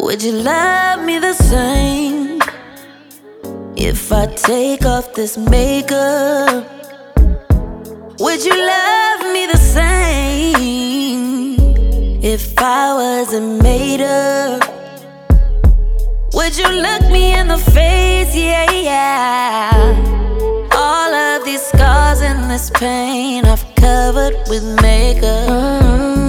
Would you love me the same if I take off this makeup? Would you love me the same if I wasn't made up? Would you look me in the face? Yeah, yeah. All of these scars and this pain I've covered with makeup.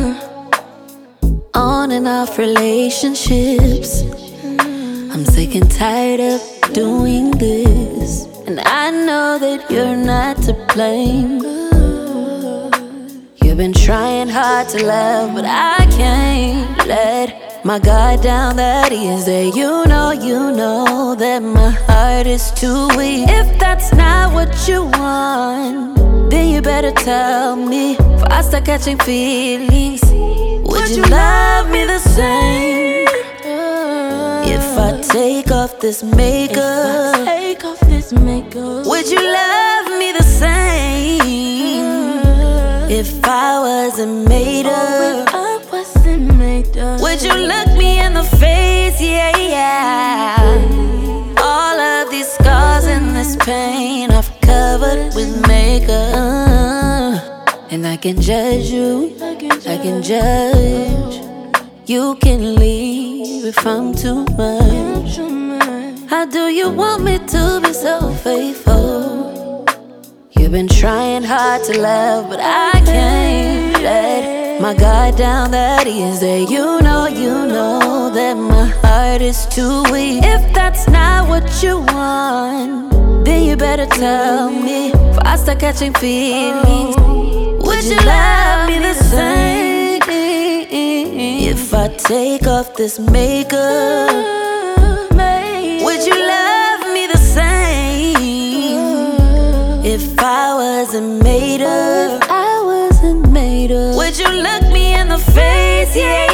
On and off relationships, I'm sick and tired of doing this, and I know that you're not to blame. You've been trying hard to love, but I can't let my guard down. That is that you know that my heart is too weak. If that's not what you want, then you better tell me before I start catching feelings. Would you love me the same if I take off this makeup? Would you love me the same if I wasn't made up? Would you look me in the face? Yeah, yeah. All of these scars and this pain I've covered with makeup. And I can judge you, I can judge. You can leave if I'm too much. How do you want me to be so faithful? You've been trying hard to love, but I can't let my guard down. That is that you know that my heart is too weak. If that's not what you want, then you better tell me before I start catching feelings. Would you love me the same if I take off this makeup? Would you love me the same if I wasn't made up? Would you look me in the face? Yeah.